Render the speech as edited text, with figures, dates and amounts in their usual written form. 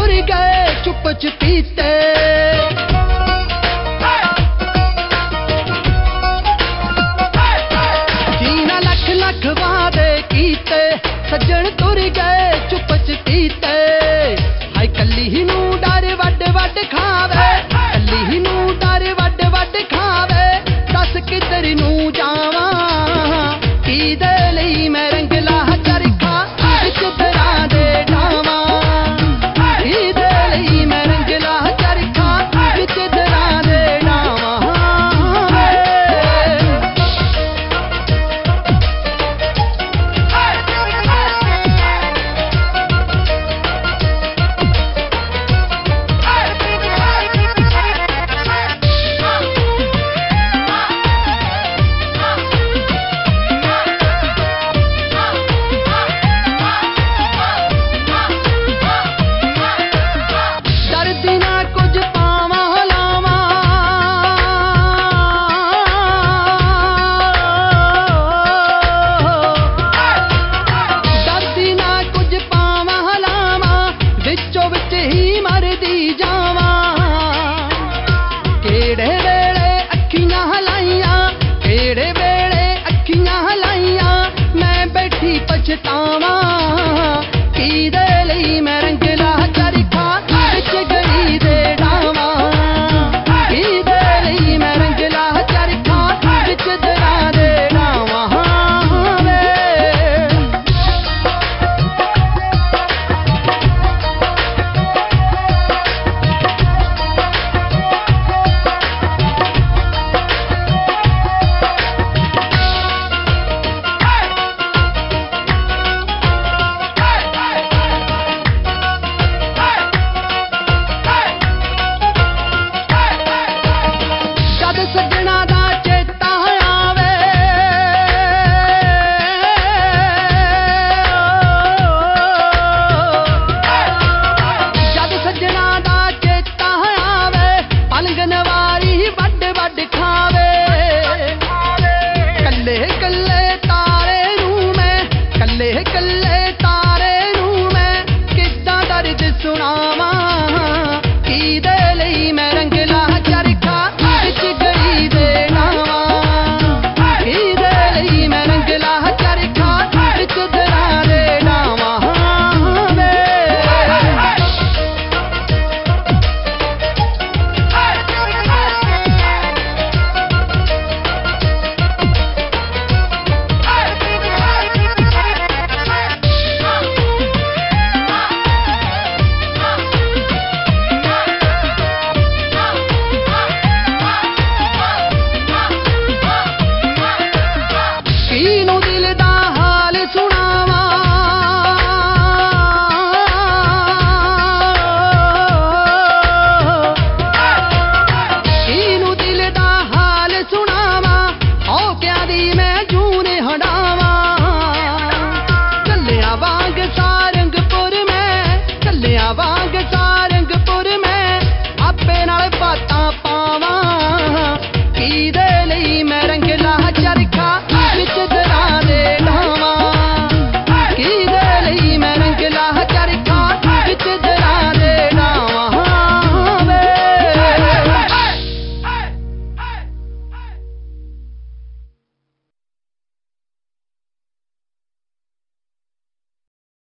तुर गए चुप चपीते। जीना लख लख वादे कीते, सज्जन तुर गए चुप चपीते। हाय कली नू डर वड वड खावे, कली नू डर वड वड खावे। दस किधर नू जावां, किदे लई मैं रंगला चरखा विच दरां दे डावां। किदे लई मैं रंगला चरखा विच दरां दे डावां। पछतावा किदे लई मैं रंगला चरखा विच गली दे डावां। किदे लई मैं रंगला चरखा विच दरां दे डावां वे। सजना दा चेता आवे, जद सजना दा चेता आवे। पलंगन वारी वड वड खावे, कल्ले कल्ले तारे नू मैं, कल्ले कल्ले तारे नू मैं किद्दां दर्द सुनावां।